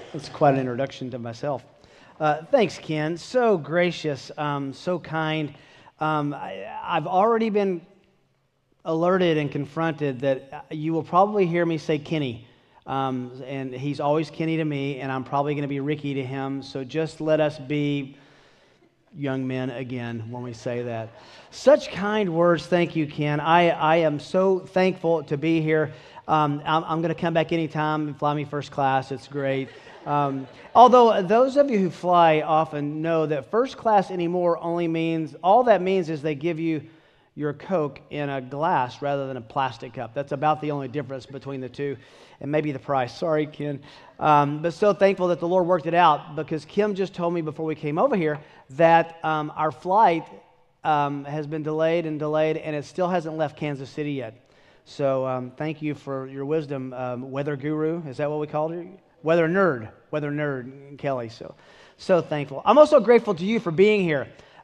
That's quite an introduction to myself. Thanks, Ken. So gracious, so kind. I've already been alerted and confronted that you will probably hear me say Kenny. And he's always Kenny to me, and I'm probably going to be Ricky to him. So just let us be young men again when we say that. Such kind words. Thank you, Ken. I am so thankful to be here. I'm going to come back anytime and fly me first class. It's great. Although those of you who fly often know that first class anymore only means, all that means is they give you your Coke in a glass rather than a plastic cup. That's about the only difference between the two, and maybe the price. Sorry, Ken. But so thankful that the Lord worked it out, because Kim just told me before we came over here that our flight has been delayed, and it still hasn't left Kansas City yet. So thank you for your wisdom, weather guru. Is that what we called you? Weather nerd, Kelly. So thankful. I'm also grateful to you for being here.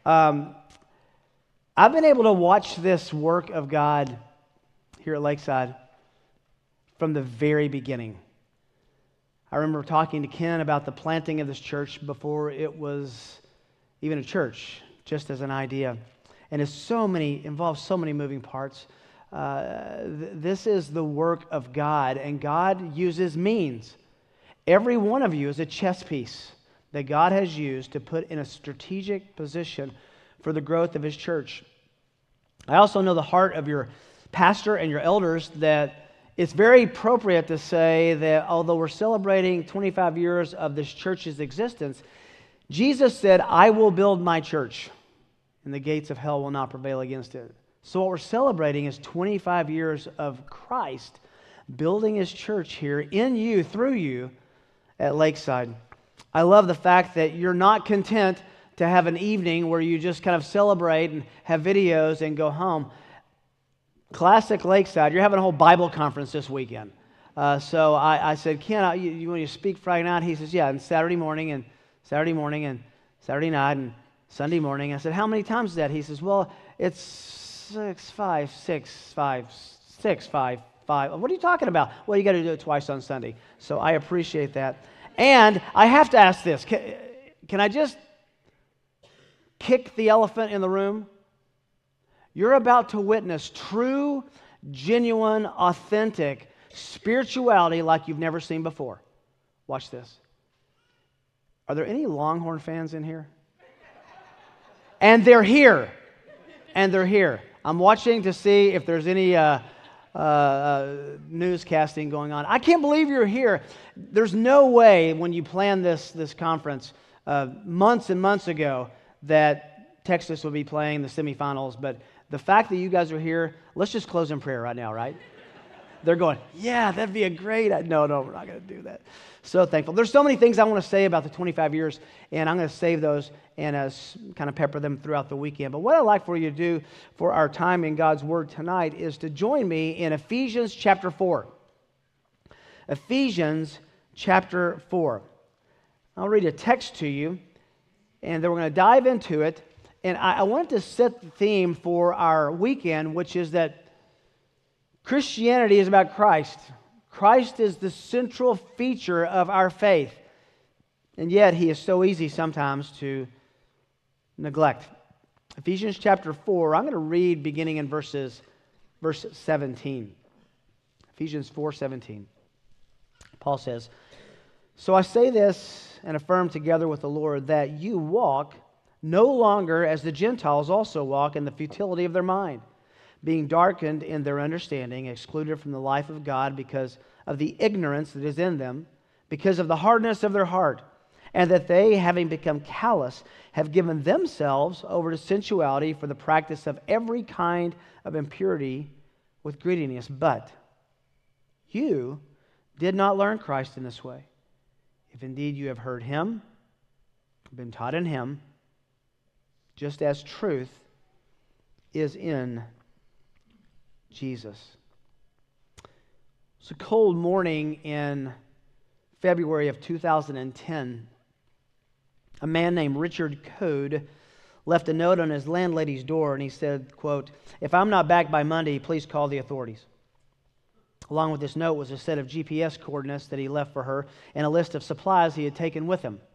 I've been able to watch this work of God here at Lakeside from the very beginning. I remember talking to Ken about the planting of this church before it was even a church, just as an idea. And it's involves so many moving parts. This is the work of God, and God uses means. Every one of you is a chess piece that God has used to put in a strategic position for the growth of His church. I also know the heart of your pastor and your elders, that it's very appropriate to say that although we're celebrating 25 years of this church's existence, Jesus said, "I will build my church, and the gates of hell will not prevail against it." So what we're celebrating is 25 years of Christ building His church here in you, through you, at Lakeside. I love the fact that you're not content to have an evening where you just kind of celebrate and have videos and go home. Classic Lakeside, you're having a whole Bible conference this weekend. So I said, Ken, you want to speak Friday night? He says, yeah, and Saturday morning and Saturday night and Sunday morning. I said, how many times is that? He says, well, it's 6, 5, 6, 5, 6, 5, 5. What are you talking about? Well, you got to do it twice on Sunday. So I appreciate that. And I have to ask this. Can I just kick the elephant in the room? You're about to witness true, genuine, authentic spirituality like you've never seen before. Watch this. Are there any Longhorn fans in here? And they're here. I'm watching to see if there's any newscasting going on. I can't believe you're here. There's no way when you planned this conference months and months ago that Texas would be playing the semifinals, but the fact that you guys are here, let's just close in prayer right now, right? They're going, yeah, that'd be a great... No, we're not going to do that. So thankful. There's so many things I want to say about the 25 years, and I'm going to save those and kind of pepper them throughout the weekend. But what I'd like for you to do for our time in God's Word tonight is to join me in Ephesians chapter 4. Ephesians chapter 4. I'll read a text to you, and then we're going to dive into it. And I wanted to set the theme for our weekend, which is that Christianity is about Christ. Christ is the central feature of our faith. And yet, He is so easy sometimes to neglect. Ephesians chapter 4, I'm going to read beginning in verse 17. Ephesians 4:17. Paul says, "So I say this and affirm together with the Lord that you walk no longer as the Gentiles also walk in the futility of their mind, being darkened in their understanding, excluded from the life of God because of the ignorance that is in them, because of the hardness of their heart, and that they, having become callous, have given themselves over to sensuality for the practice of every kind of impurity with greediness. But you did not learn Christ in this way. If indeed you have heard Him, been taught in Him, just as truth is in Jesus." It's a cold morning in February of 2010. A man named Richard Code left a note on his landlady's door, and he said, quote, "If I'm not back by Monday, please call the authorities." Along with this note was a set of GPS coordinates that he left for her and a list of supplies he had taken with him.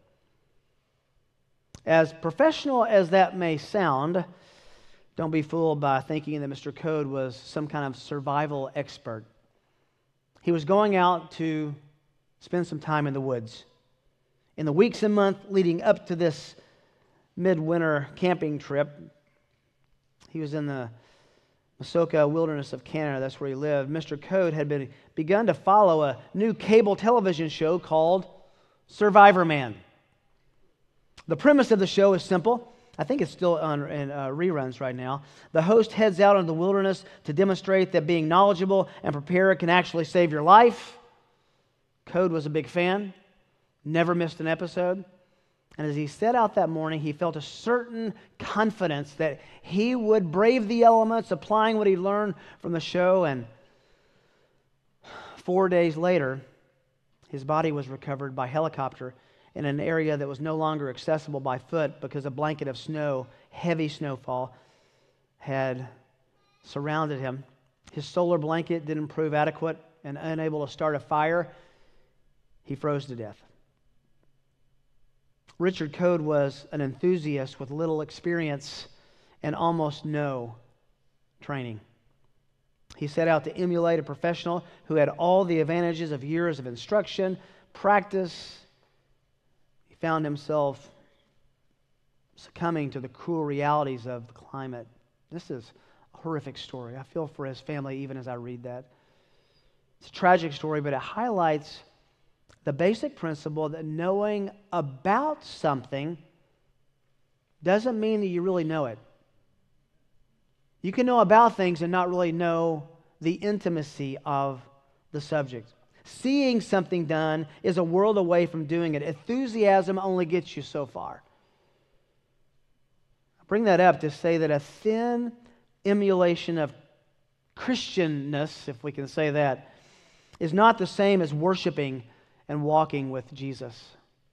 As professional as that may sound, don't be fooled by thinking that Mr. Code was some kind of survival expert. He was going out to spend some time in the woods. In the weeks and months leading up to this midwinter camping trip, he was in the Muskoka wilderness of Canada. That's where he lived. Mr. Code had begun to follow a new cable television show called Survivor Man. The premise of the show is simple. I think it's still on in reruns right now. The host heads out into the wilderness to demonstrate that being knowledgeable and prepared can actually save your life. Code was a big fan, never missed an episode. And as he set out that morning, he felt a certain confidence that he would brave the elements, applying what he learned from the show. And 4 days later, his body was recovered by helicopter in an area that was no longer accessible by foot because a blanket of snow, heavy snowfall, had surrounded him. His solar blanket didn't prove adequate, and unable to start a fire, he froze to death. Richard Code was an enthusiast with little experience and almost no training. He set out to emulate a professional who had all the advantages of years of instruction, practice. He found himself succumbing to the cruel realities of the climate. This is a horrific story. I feel for his family even as I read that. It's a tragic story, but it highlights the basic principle that knowing about something doesn't mean that you really know it. You can know about things and not really know the intimacy of the subject. Seeing something done is a world away from doing it. Enthusiasm only gets you so far. I bring that up to say that a thin emulation of Christianness, if we can say that, is not the same as worshiping and walking with Jesus.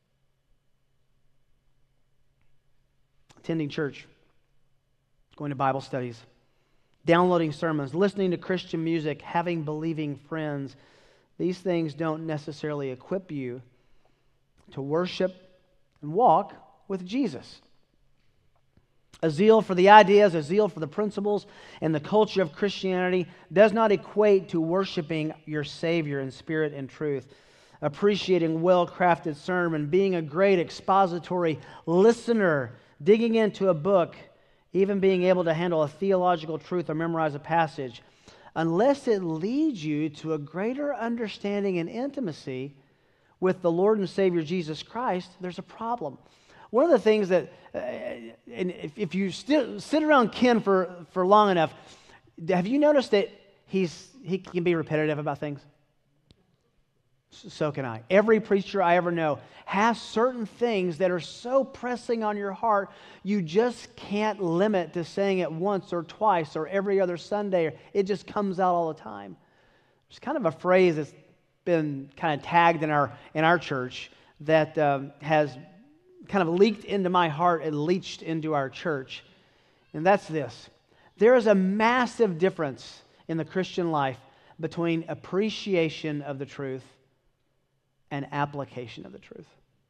Attending church, going to Bible studies, downloading sermons, listening to Christian music, having believing friends, these things don't necessarily equip you to worship and walk with Jesus. A zeal for the ideas, a zeal for the principles and the culture of Christianity does not equate to worshiping your Savior in spirit and truth. Appreciating well-crafted sermon, being a great expository listener, digging into a book, even being able to handle a theological truth or memorize a passage, unless it leads you to a greater understanding and intimacy with the Lord and Savior Jesus Christ, there's a problem. One of the things that, and if you still sit around Ken for long enough, have you noticed that he can be repetitive about things? So can I. Every preacher I ever know has certain things that are so pressing on your heart, you just can't limit to saying it once or twice or every other Sunday. It just comes out all the time. There's kind of a phrase that's been kind of tagged in our church that has kind of leaked into my heart and leached into our church. And that's this. There is a massive difference in the Christian life between appreciation of the truth and application of the truth.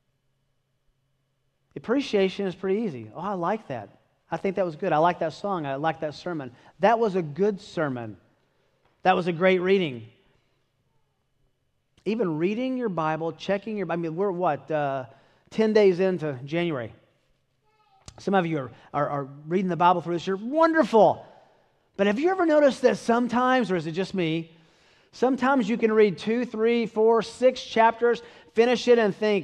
Appreciation is pretty easy. Oh, I like that. I think that was good. I like that song. I like that sermon. That was a good sermon. That was a great reading. Even reading your Bible, checking your Bible. I mean, we're what, 10 days into January. Some of you are reading the Bible through this year. Wonderful. But have you ever noticed that sometimes, or is it just me, sometimes you can read 2, 3, 4, 6 chapters, finish it and think,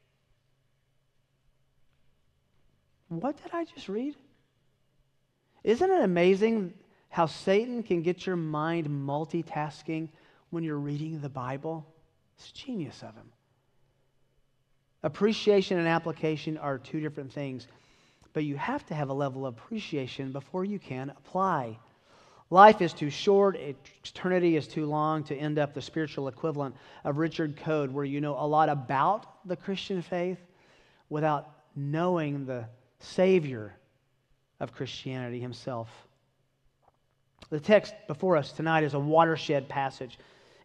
what did I just read? Isn't it amazing how Satan can get your mind multitasking when you're reading the Bible? It's genius of him. Appreciation and application are two different things, but you have to have a level of appreciation before you can apply. Life is too short, eternity is too long to end up the spiritual equivalent of Richard Code, where you know a lot about the Christian faith without knowing the Savior of Christianity himself. The text before us tonight is a watershed passage.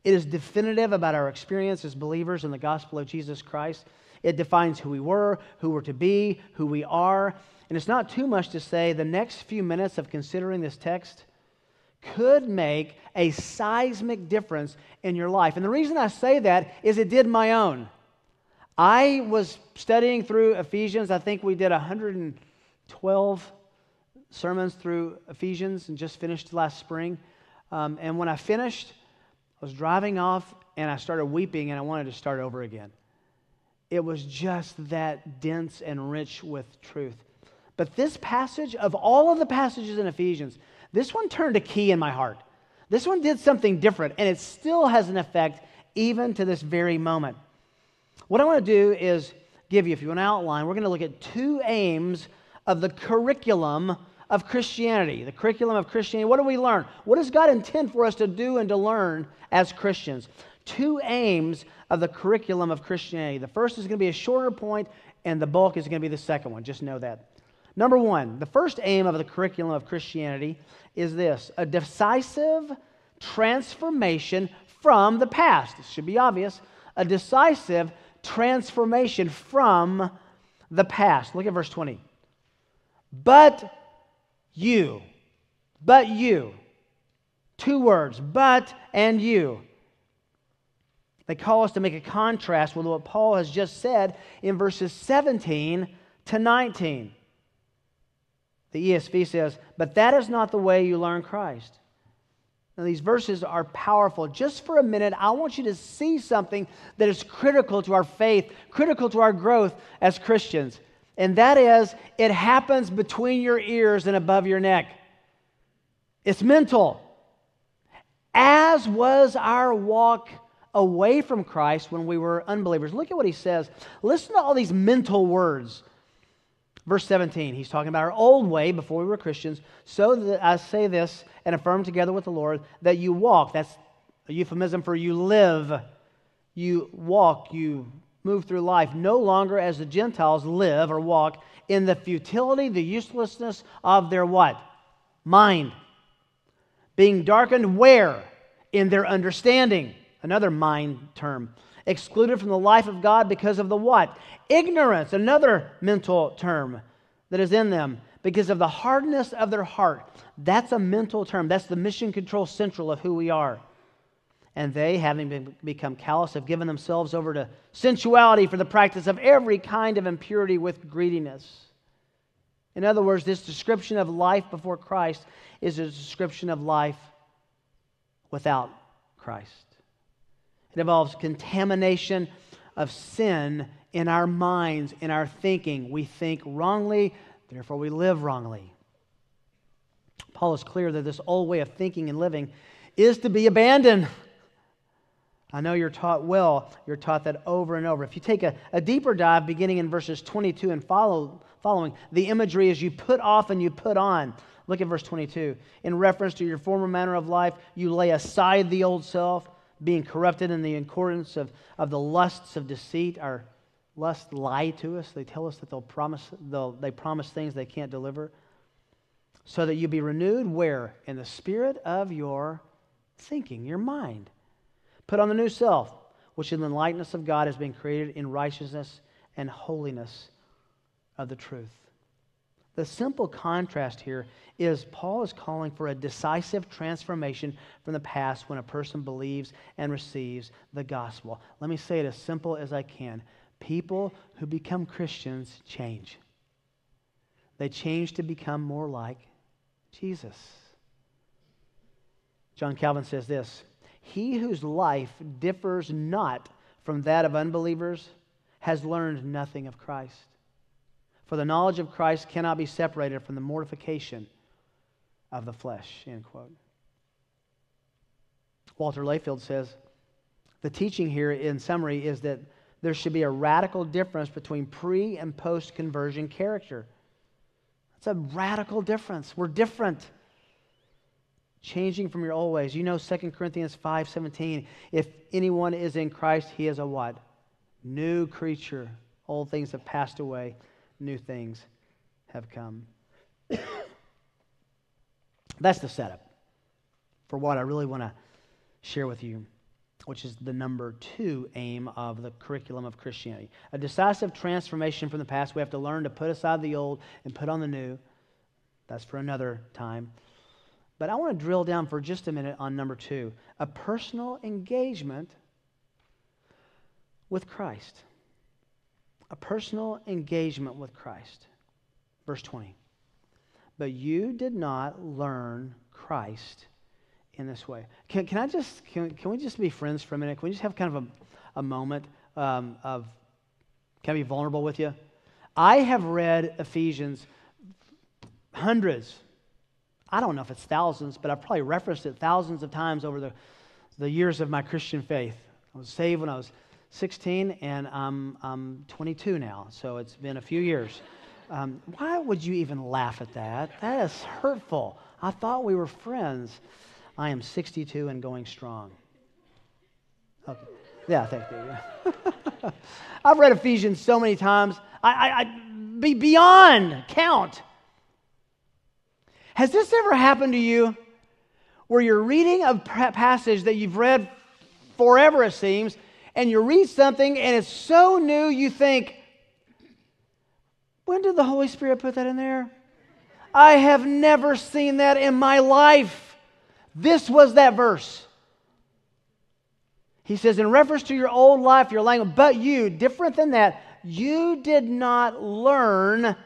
It is definitive about our experience as believers in the gospel of Jesus Christ. It defines who we were, who we're to be, who we are. And it's not too much to say the next few minutes of considering this text could make a seismic difference in your life. And the reason I say that is it did my own. I was studying through Ephesians. I think we did 112 sermons through Ephesians and just finished last spring. And when I finished, I was driving off and I started weeping and I wanted to start over again. It was just that dense and rich with truth. But this passage, of all of the passages in Ephesians, this one turned a key in my heart. This one did something different, and it still has an effect even to this very moment. What I want to do is give you, if you want to outline, we're going to look at two aims of the curriculum of Christianity. The curriculum of Christianity. What do we learn? What does God intend for us to do and to learn as Christians? Two aims of the curriculum of Christianity. The first is going to be a shorter point, and the bulk is going to be the second one. Just know that. Number one, the first aim of the curriculum of Christianity is this: a decisive transformation from the past. It should be obvious. A decisive transformation from the past. Look at verse 20. But you. Two words, but and you. They call us to make a contrast with what Paul has just said in verses 17 to 19. The ESV says, but that is not the way you learn Christ. Now, these verses are powerful. Just for a minute, I want you to see something that is critical to our faith, critical to our growth as Christians. And that is, it happens between your ears and above your neck. It's mental. As was our walk away from Christ when we were unbelievers. Look at what he says. Listen to all these mental words. Verse 17, he's talking about our old way before we were Christians. So that I say this and affirm together with the Lord that you walk. That's a euphemism for you live. You walk, you move through life no longer as the Gentiles live or walk in the futility, the uselessness of their what? Mind. Being darkened where? In their understanding. Another mind term. Excluded from the life of God because of the what? Ignorance, another mental term that is in them. Because of the hardness of their heart. That's a mental term. That's the mission control central of who we are. And they, having become callous, have given themselves over to sensuality for the practice of every kind of impurity with greediness. In other words, this description of life before Christ is a description of life without Christ. It involves contamination of sin in our minds, in our thinking. We think wrongly, therefore we live wrongly. Paul is clear that this old way of thinking and living is to be abandoned. I know you're taught well. You're taught that over and over. If you take a deeper dive beginning in verses 22 and following, the imagery is you put off and you put on. Look at verse 22. In reference to your former manner of life, you lay aside the old self, being corrupted in the accordance of the lusts of deceit. Our lusts lie to us. They tell us that they promise things they can't deliver. So that you be renewed where? In the spirit of your thinking, your mind. Put on the new self, which in the likeness of God has been created in righteousness and holiness of the truth. The simple contrast here is Paul is calling for a decisive transformation from the past when a person believes and receives the gospel. Let me say it as simple as I can. People who become Christians change. They change to become more like Jesus. John Calvin says this: he whose life differs not from that of unbelievers has learned nothing of Christ. For the knowledge of Christ cannot be separated from the mortification of the flesh. End quote. Walter Layfield says, the teaching here in summary is that there should be a radical difference between pre- and post-conversion character. It's a radical difference. We're different. Changing from your old ways. You know 2 Corinthians 5:17. If anyone is in Christ, he is a what? New creature. Old things have passed away. New things have come. That's the setup for what I really want to share with you. which is the number 2 aim of the curriculum of Christianity. A decisive transformation from the past. We have to learn to put aside the old and put on the new. That's for another time. But I want to drill down for just a minute on number 2. A personal engagement with Christ. A personal engagement with Christ. Verse 20. But you did not learn Christ in this way. Can we just be friends for a minute? Can we just have kind of a moment of, can I be vulnerable with you? I have read Ephesians hundreds, I don't know if it's thousands, but I've probably referenced it thousands of times over the years of my Christian faith. I was saved when I was 16, and I'm 22 now, so it's been a few years. Why would you even laugh at that? That is hurtful. I thought we were friends. I am 62 and going strong. Okay. Yeah, thank you. I've read Ephesians so many times. I be beyond count. Has this ever happened to you where you're reading a passage that you've read forever, it seems, and you read something and it's so new you think, when did the Holy Spirit put that in there? I have never seen that in my life. This was that verse. He says, in reference to your old life, your language, but you, different than that, you did not learn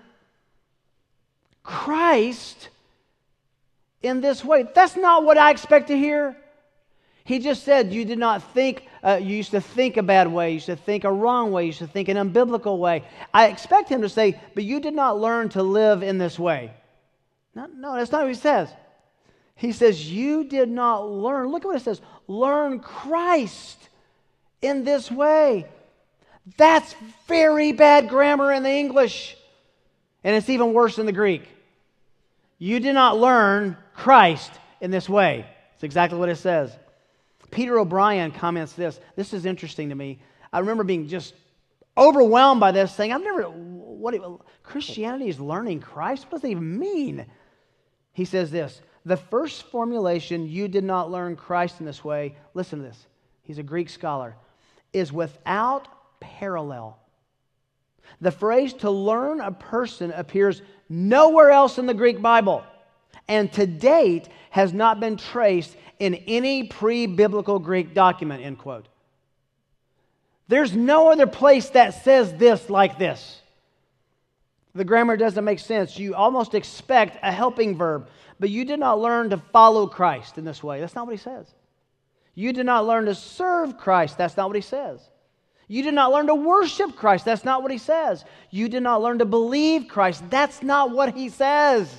Christ in this way. That's not what I expect to hear. He just said you did not think, you used to think a bad way, you used to think a wrong way, you used to think an unbiblical way. I expect him to say, but you did not learn to live in this way. No, that's not what he says. He says, you did not learn. Look at what it says. Learn Christ in this way. That's very bad grammar in the English. And it's even worse in the Greek. You did not learn Christ in this way. It's exactly what it says. Peter O'Brien comments this. This is interesting to me. I remember being just overwhelmed by this, saying, Christianity is learning Christ? What does that even mean? He says this. The first formulation, you did not learn Christ in this way, listen to this, he's a Greek scholar, is without parallel. The phrase to learn a person appears nowhere else in the Greek Bible, and to date has not been traced in any pre-biblical Greek document, end quote. There's no other place that says this like this. The grammar doesn't make sense. You almost expect a helping verb. But you did not learn to follow Christ in this way. That's not what he says. You did not learn to serve Christ. That's not what he says. You did not learn to worship Christ. That's not what he says. You did not learn to believe Christ. That's not what he says.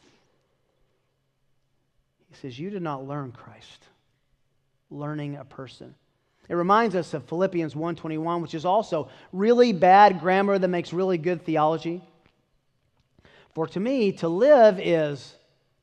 He says, you did not learn Christ. Learning a person. It reminds us of Philippians 1:21, which is also really bad grammar that makes really good theology. For to me, to live is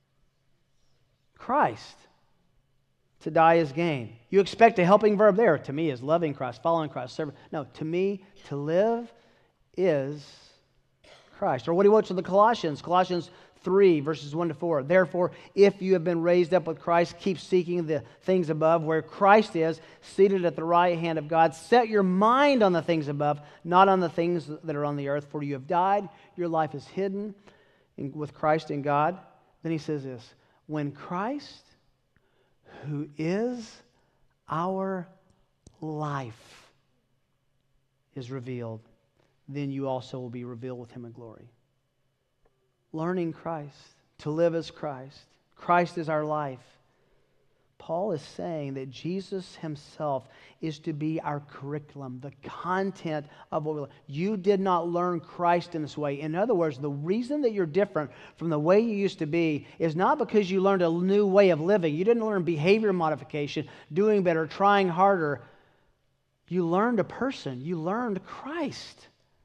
Christ. To die is gain. You expect a helping verb there. To me is loving Christ, following Christ, serving. No, to me, to live is Christ. Or what he wrote to the Colossians. Colossians 3, verses 1 to 4. Therefore, if you have been raised up with Christ, keep seeking the things above, where Christ is, seated at the right hand of God. Set your mind on the things above, not on the things that are on the earth. For you have died. Your life is hidden with Christ in God. Then he says this. When Christ, who is our life, is revealed, then you also will be revealed with him in glory. Learning Christ, to live as Christ. Christ is our life. Paul is saying that Jesus himself is to be our curriculum, the content of what we learn. You did not learn Christ in this way. In other words, the reason that you're different from the way you used to be is not because you learned a new way of living. You didn't learn behavior modification, doing better, trying harder. You learned a person. You learned Christ.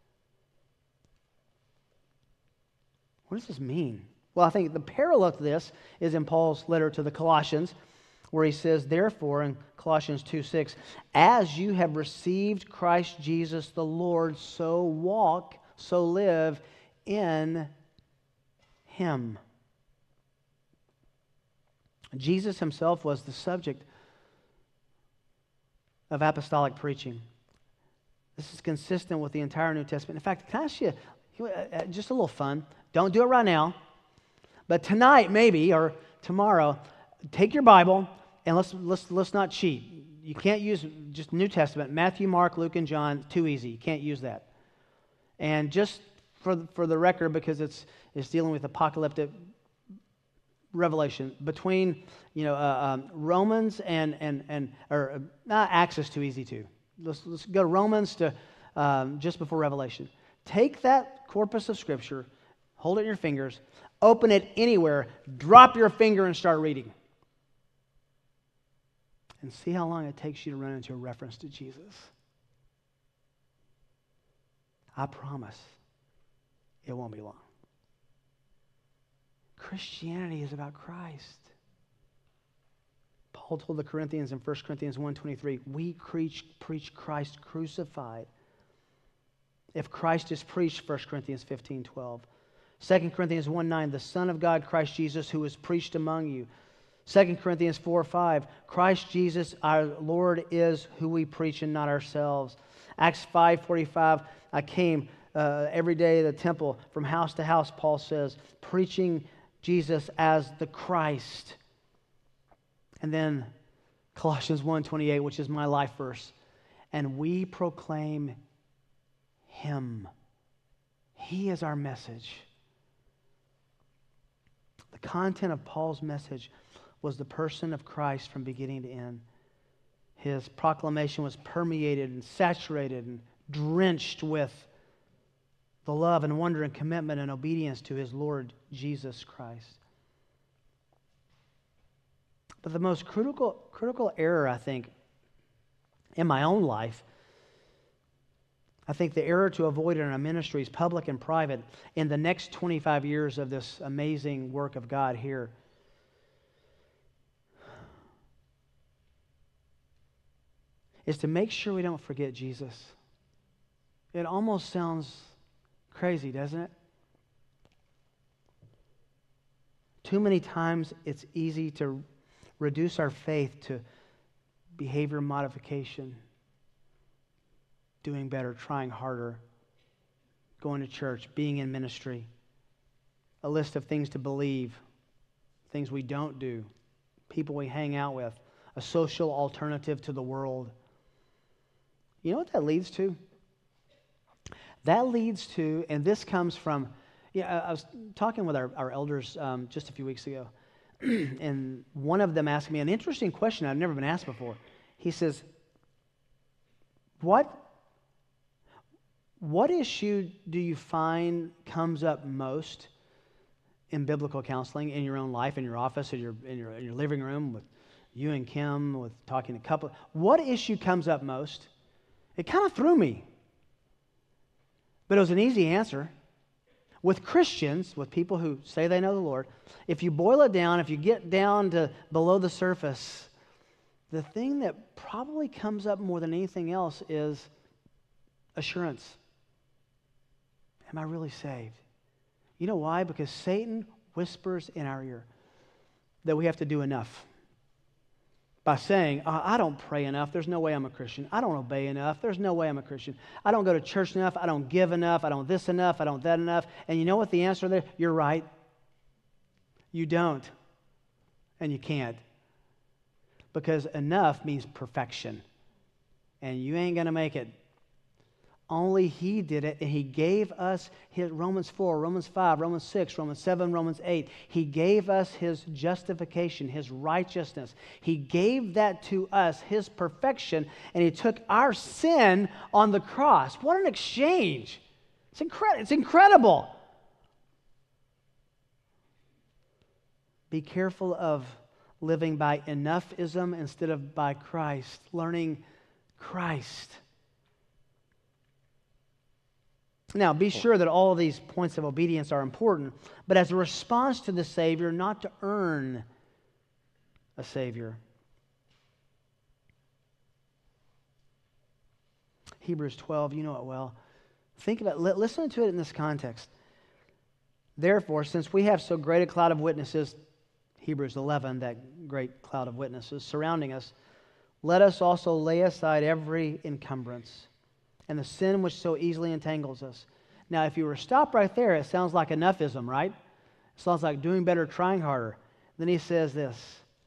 What does this mean? Well, I think the parallel to this is in Paul's letter to the Colossians, where he says, therefore, in Colossians 2:6, as you have received Christ Jesus the Lord, so walk, so live in him. Jesus himself was the subject of apostolic preaching. This is consistent with the entire New Testament. In fact, can I ask you just a little fun? Don't do it right now, but tonight maybe or tomorrow, take your Bible and let's not cheat. You can't use just New Testament, Matthew, Mark, Luke, and John. Too easy. You can't use that. And just for the record, because it's dealing with apocalyptic revelation between Romans and Acts is too easy too. Let's go to Romans to just before Revelation. Take that corpus of Scripture, hold it in your fingers, open it anywhere, drop your finger and start reading. And see how long it takes you to run into a reference to Jesus. I promise it won't be long. Christianity is about Christ. Paul told the Corinthians in 1 Corinthians 1:23, we preach Christ crucified. If Christ is preached, 1 Corinthians 15:12. 2 Corinthians 1:9, the Son of God, Christ Jesus, who was preached among you. 2 Corinthians 4:5, Christ Jesus our Lord is who we preach and not ourselves. Acts 5:45, I came every day to the temple from house to house, Paul says, preaching Jesus as the Christ. And then Colossians 1:28, which is my life verse. And we proclaim Him. He is our message. The content of Paul's message was the person of Christ from beginning to end. His proclamation was permeated and saturated and drenched with the love and wonder and commitment and obedience to his Lord Jesus Christ. But the most critical error, I think, in my own life, I think the error to avoid in our ministries, public and private, in the next 25 years of this amazing work of God here, is to make sure we don't forget Jesus. It almost sounds crazy, doesn't it? Too many times it's easy to reduce our faith to behavior modification, doing better, trying harder, going to church, being in ministry, a list of things to believe, things we don't do, people we hang out with, a social alternative to the world. You know what that leads to? That leads to, and this comes from, I was talking with our elders just a few weeks ago, and one of them asked me an interesting question I've never been asked before. He says, what issue do you find comes up most in biblical counseling, in your own life, in your office, in your living room, with you and Kim, with talking to a couple? What issue comes up most? It kind of threw me. But it was an easy answer. With Christians, with people who say they know the Lord, if you boil it down, if you get down to below the surface, the thing that probably comes up more than anything else is assurance. Am I really saved? You know why? Because Satan whispers in our ear that we have to do enough. By saying, I don't pray enough, there's no way I'm a Christian. I don't obey enough, there's no way I'm a Christian. I don't go to church enough, I don't give enough, I don't this enough, I don't that enough. And you know what the answer there? You're right. You don't. And you can't. Because enough means perfection. And you ain't going to make it. Only He did it, and He gave us His Romans 4, Romans 5, Romans 6, Romans 7, Romans 8. He gave us His justification, His righteousness. He gave that to us, His perfection, and He took our sin on the cross. What an exchange! It's incredible. Be careful of living by enoughism instead of by Christ, learning Christ. Now, be sure that all of these points of obedience are important, but as a response to the Savior, not to earn a Savior. Hebrews 12, you know it well. Think about it. Listen to it in this context. Therefore, since we have so great a cloud of witnesses, Hebrews 11, that great cloud of witnesses surrounding us, let us also lay aside every encumbrance and the sin which so easily entangles us. Now, if you were to stop right there, it sounds like enoughism, right? It sounds like doing better, trying harder. Then he says this,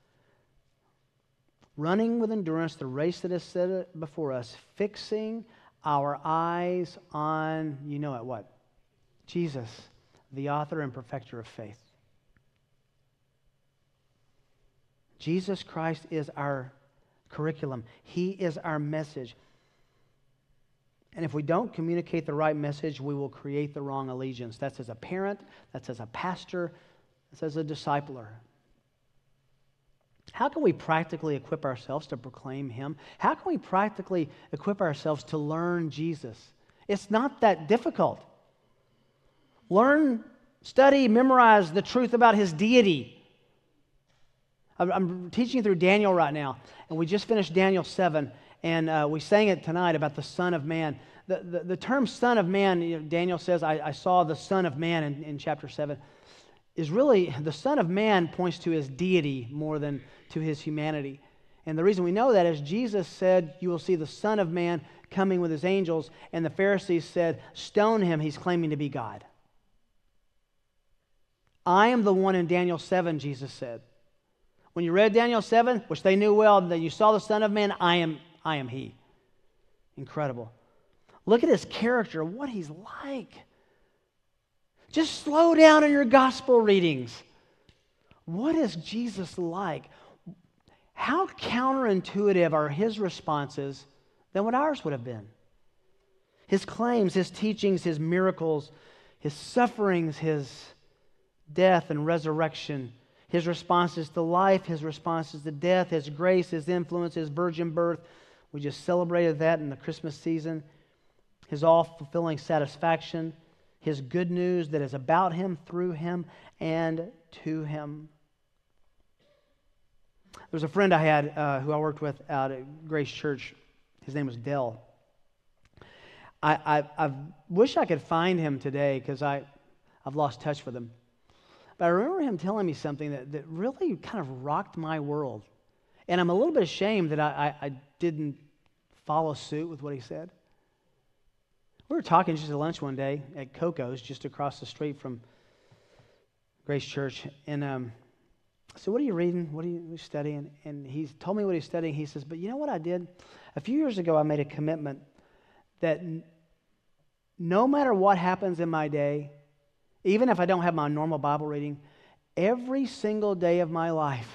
running with endurance the race that is set before us, fixing our eyes on, you know it, what? Jesus, the author and perfecter of faith. Jesus Christ is our curriculum. He is our message. And if we don't communicate the right message, we will create the wrong allegiance. That's as a parent, that's as a pastor, that's as a discipler. How can we practically equip ourselves to proclaim Him? How can we practically equip ourselves to learn Jesus? It's not that difficult. Learn, study, memorize the truth about His deity. I'm teaching through Daniel right now, and we just finished Daniel 7, and we sang it tonight about the Son of Man. The term Son of Man, you know, Daniel says, I saw the Son of Man in chapter 7, is really, the Son of Man points to His deity more than to His humanity. And the reason we know that is Jesus said, you will see the Son of Man coming with His angels, and the Pharisees said, stone Him, He's claiming to be God. I am the one in Daniel 7, Jesus said. When you read Daniel 7, which they knew well, that you saw the Son of Man, I am He. Incredible. Look at His character, what He's like. Just slow down in your gospel readings. What is Jesus like? How counterintuitive are His responses than what ours would have been? His claims, His teachings, His miracles, His sufferings, His death and resurrection, His responses to life, His responses to death, His grace, His influence, His virgin birth. We just celebrated that in the Christmas season. His all-fulfilling satisfaction, His good news that is about Him, through Him, and to Him. There was a friend I had who I worked with out at Grace Church. His name was Dell. I wish I could find him today because I've lost touch with him. But I remember him telling me something that really kind of rocked my world. And I'm a little bit ashamed that I didn't follow suit with what he said. We were talking just at lunch one day at Coco's, just across the street from Grace Church. And I said, what are you reading? What are you studying? And he told me what he's studying. He says, but you know what I did? A few years ago, I made a commitment that no matter what happens in my day, even if I don't have my normal Bible reading, every single day of my life,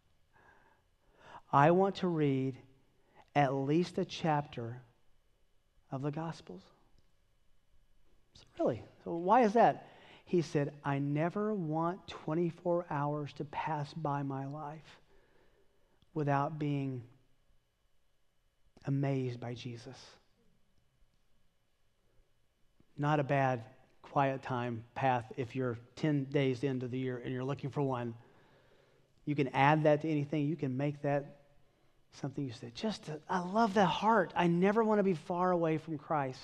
I want to read at least a chapter of the Gospels. I said, really? So why is that? He said, I never want 24 hours to pass by my life without being amazed by Jesus. Not a bad quiet time path if you're 10 days into the year and you're looking for one. You can add that to anything. You can make that something you say. I love that heart. I never want to be far away from Christ.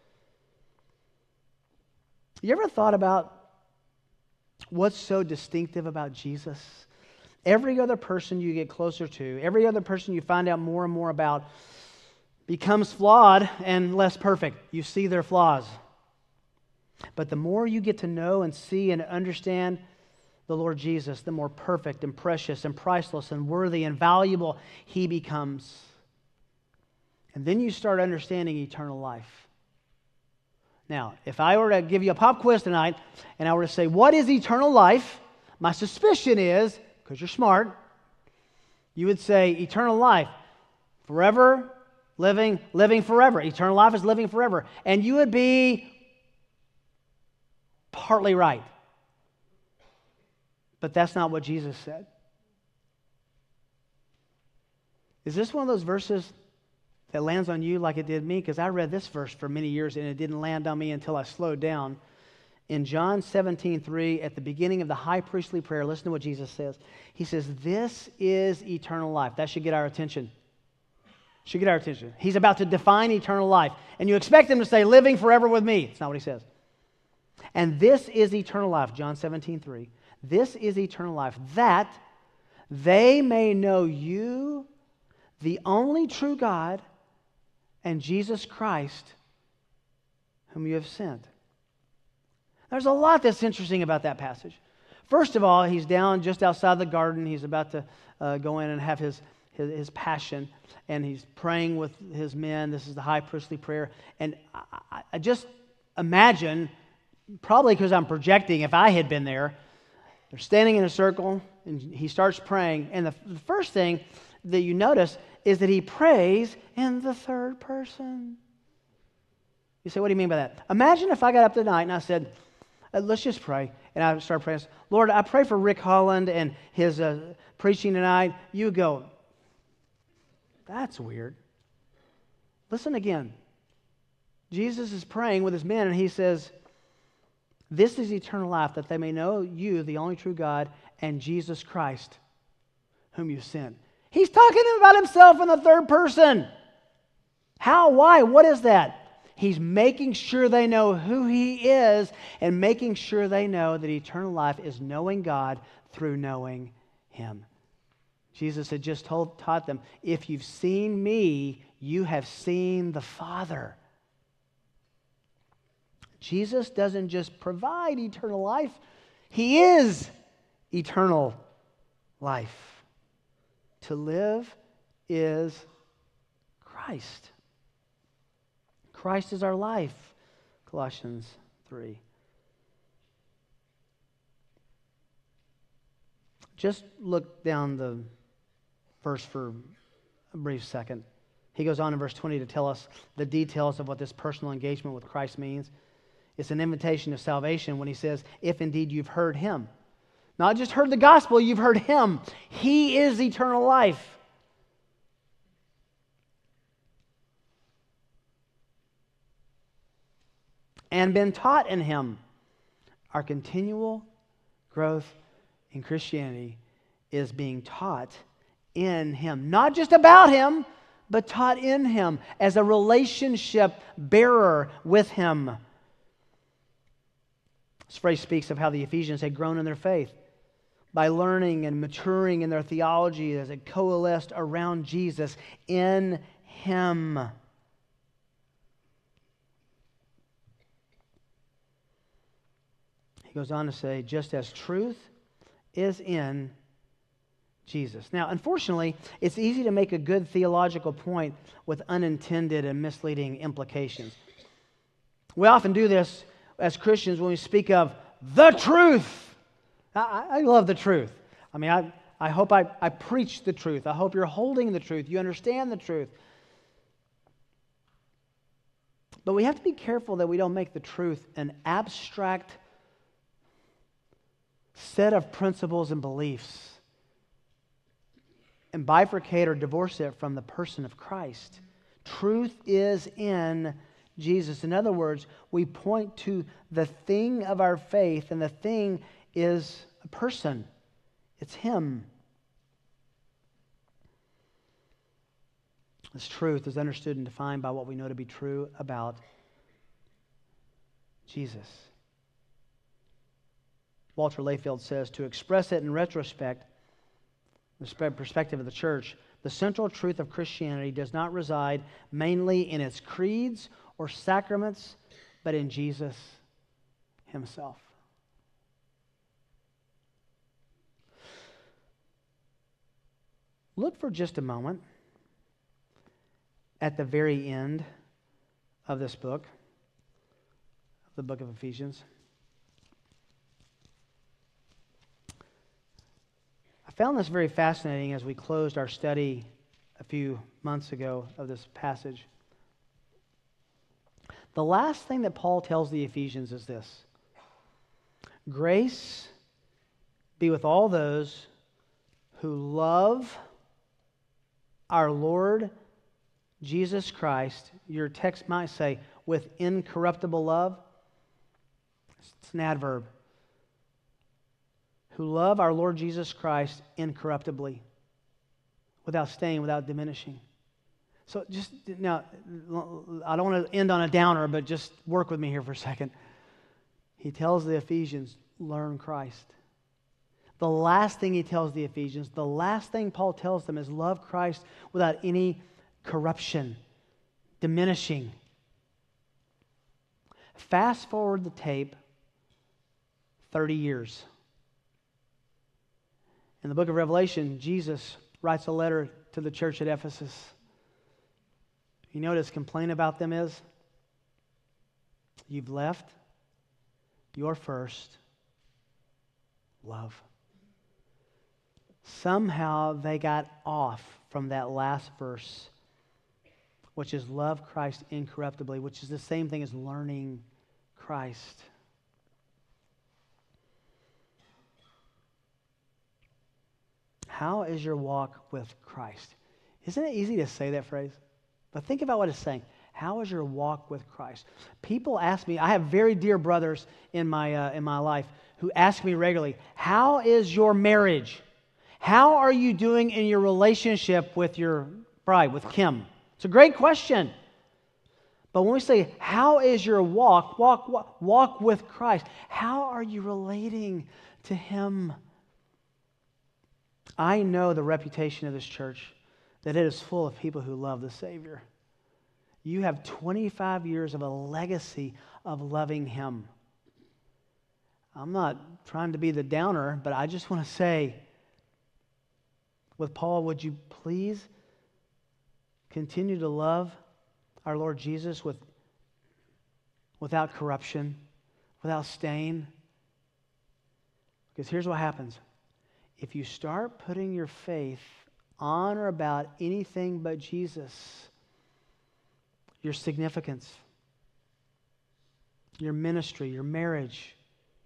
You ever thought about what's so distinctive about Jesus? Every other person you get closer to, every other person you find out more and more about becomes flawed and less perfect. You see their flaws. But the more you get to know and see and understand the Lord Jesus, the more perfect and precious and priceless and worthy and valuable He becomes. And then you start understanding eternal life. Now, if I were to give you a pop quiz tonight and I were to say, what is eternal life? My suspicion is, because you're smart, you would say eternal life, forever, living forever. Eternal life is living forever. And you would be partly right. But that's not what Jesus said. Is this one of those verses that lands on you like it did me? Because I read this verse for many years and it didn't land on me until I slowed down. In John 17:3, at the beginning of the high priestly prayer, listen to what Jesus says. He says, this is eternal life. That should get our attention. Should get our attention. He's about to define eternal life. And you expect him to say, living forever with me. It's not what he says. And this is eternal life, John 17:3. This is eternal life, that they may know you, the only true God, and Jesus Christ, whom you have sent. There's a lot that's interesting about that passage. First of all, he's down just outside the garden. He's about to go in and have his passion, and he's praying with his men. This is the high priestly prayer. And I just imagine, probably because I'm projecting, if I had been there, they're standing in a circle, and he starts praying. And the first thing that you notice is that he prays in the third person. You say, what do you mean by that? Imagine if I got up tonight and I said, let's just pray. And I started praying. Lord, I pray for Rick Holland and his preaching tonight. You go, that's weird. Listen again. Jesus is praying with his men, and he says, this is eternal life, that they may know you, the only true God, and Jesus Christ, whom you sent. He's talking about himself in the third person. How? Why? What is that? He's making sure they know who he is and making sure they know that eternal life is knowing God through knowing him. Jesus had just taught them, if you've seen me, you have seen the Father. Jesus doesn't just provide eternal life, he is eternal life. To live is Christ. Christ is our life, Colossians 3. Just look down the verse for a brief second. He goes on in verse 20 to tell us the details of what this personal engagement with Christ means. It's an invitation of salvation when he says, if indeed you've heard him. Not just heard the gospel, you've heard him. He is eternal life. And been taught in him. Our continual growth in Christianity is being taught in him. Not just about him, but taught in him as a relationship bearer with him. This phrase speaks of how the Ephesians had grown in their faith by learning and maturing in their theology as it coalesced around Jesus in him. He goes on to say, just as truth is in Jesus. Now, unfortunately, it's easy to make a good theological point with unintended and misleading implications. We often do this as Christians when we speak of the truth. I love the truth. I mean, I hope I preach the truth. I hope you're holding the truth. You understand the truth. But we have to be careful that we don't make the truth an abstract set of principles and beliefs and bifurcate or divorce it from the person of Christ. Truth is in Jesus. In other words, we point to the thing of our faith, and the thing is a person. It's him. This truth is understood and defined by what we know to be true about Jesus. Walter Layfield says, to express it in retrospect, the perspective of the church, the central truth of Christianity does not reside mainly in its creeds or sacraments, but in Jesus himself. Look for just a moment at the very end of this book, the book of Ephesians. I found this very fascinating as we closed our study a few months ago of this passage. The last thing that Paul tells the Ephesians is this: grace be with all those who love our Lord Jesus Christ. Your text might say, with incorruptible love. It's an adverb. Who love our Lord Jesus Christ incorruptibly, without stain, without diminishing. So just now, I don't want to end on a downer, but just work with me here for a second. He tells the Ephesians, learn Christ. The last thing he tells the Ephesians, the last thing Paul tells them is love Christ without any corruption, diminishing. Fast forward the tape 30 years. In the book of Revelation, Jesus writes a letter to the church at Ephesus. You know what his complaint about them is? You've left your first love. Somehow they got off from that last verse, which is love Christ incorruptibly, which is the same thing as learning Christ. How is your walk with Christ? Isn't it easy to say that phrase? But think about what it's saying. How is your walk with Christ? People ask me, I have very dear brothers in my life who ask me regularly, how is your marriage? How are you doing in your relationship with your bride, with Kim? It's a great question. But when we say, how is your walk with Christ? How are you relating to Him? I know the reputation of this church, that it is full of people who love the Savior. You have 25 years of a legacy of loving Him. I'm not trying to be the downer, but I just want to say, with Paul, would you please continue to love our Lord Jesus without corruption, without stain? Because here's what happens. If you start putting your faith on or about anything but Jesus, your significance, your ministry, your marriage,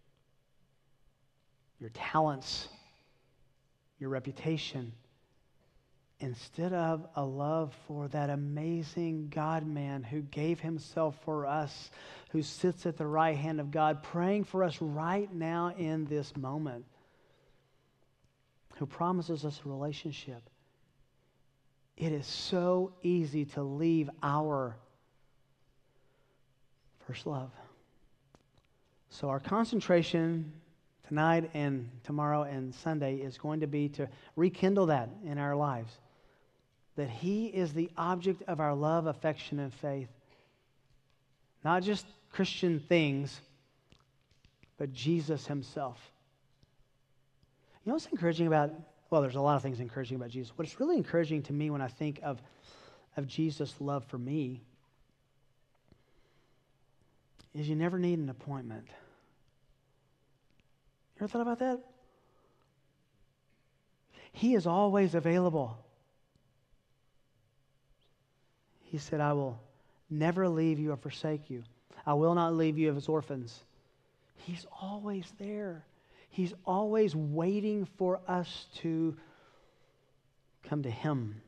your talents, your reputation, instead of a love for that amazing God-man who gave Himself for us, who sits at the right hand of God, praying for us right now in this moment, who promises us a relationship, it is so easy to leave our first love. So our concentration tonight and tomorrow and Sunday is going to be to rekindle that in our lives. That He is the object of our love, affection, and faith. Not just Christian things, but Jesus Himself. You know what's encouraging about, well, there's a lot of things encouraging about Jesus. What's really encouraging to me when I think of Jesus' love for me is you never need an appointment. You ever thought about that? He is always available. He said, I will never leave you or forsake you. I will not leave you as orphans. He's always there. He's always waiting for us to come to Him.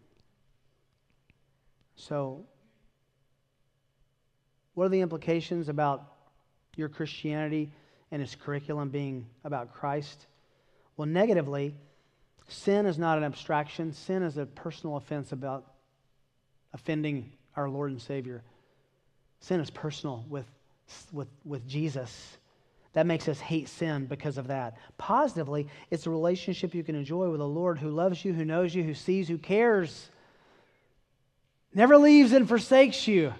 So, what are the implications about your Christianity and its curriculum being about Christ? Well, negatively, sin is not an abstraction. Sin is a personal offense about offending our Lord and Savior. Sin is personal with Jesus. That makes us hate sin because of that. Positively, it's a relationship you can enjoy with a Lord who loves you, who knows you, who sees, who cares. Never leaves and forsakes you.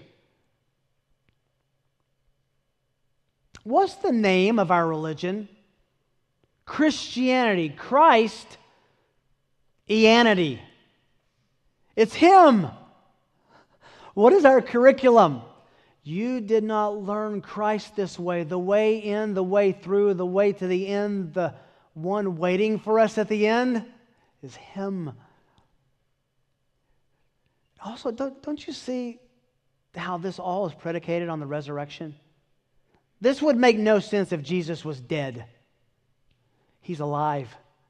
What's the name of our religion? Christianity. Christ, Ianity. It's Him. What is our curriculum? You did not learn Christ this way. The way in, the way through, the way to the end, the one waiting for us at the end is Him. Also, don't you see how this all is predicated on the resurrection? This would make no sense if Jesus was dead. He's alive.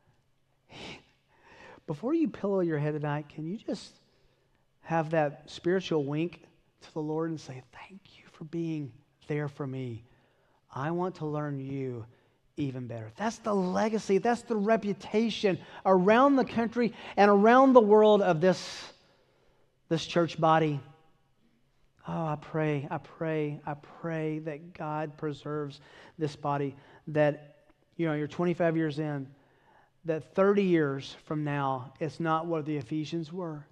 Before you pillow your head tonight, can you just have that spiritual wink to the Lord and say, thank you for being there for me. I want to learn you even better. That's the legacy, that's the reputation around the country and around the world of this church body. Oh, I pray that God preserves this body, that, you're 25 years in, that 30 years from now, it's not what the Ephesians were.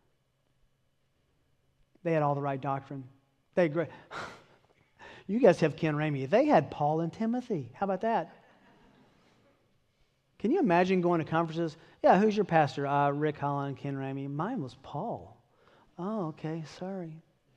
They had all the right doctrine. They had great. You guys have Ken Ramey. They had Paul and Timothy. How about that? Can you imagine going to conferences? Yeah, who's your pastor? Rick Holland, Ken Ramey. Mine was Paul. Oh, okay, sorry.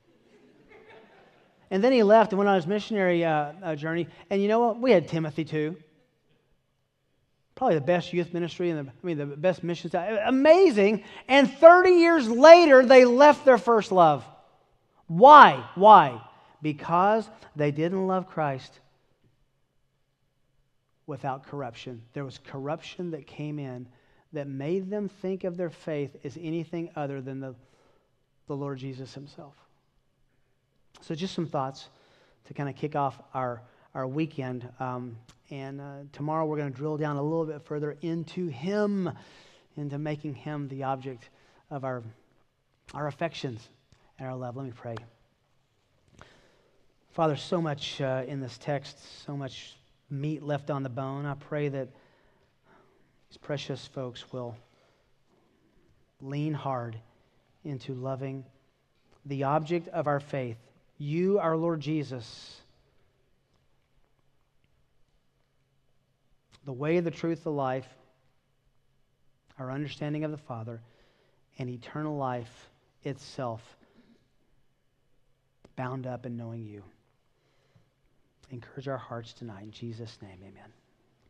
And then he left and went on his missionary journey. And you know what? We had Timothy too. Probably the best youth ministry and the best missions. Amazing. And 30 years later, they left their first love. Why? Why? Because they didn't love Christ without corruption. There was corruption that came in that made them think of their faith as anything other than the Lord Jesus himself. So just some thoughts to kind of kick off our weekend. Tomorrow we're going to drill down a little bit further into him, into making him the object of our affections and our love. Let me pray. Father, so much in this text, so much meat left on the bone. I pray that these precious folks will lean hard into loving the object of our faith, you, our Lord Jesus, the way, the truth, the life, our understanding of the Father, and eternal life itself, bound up in knowing you. Encourage our hearts tonight. In Jesus' name, amen.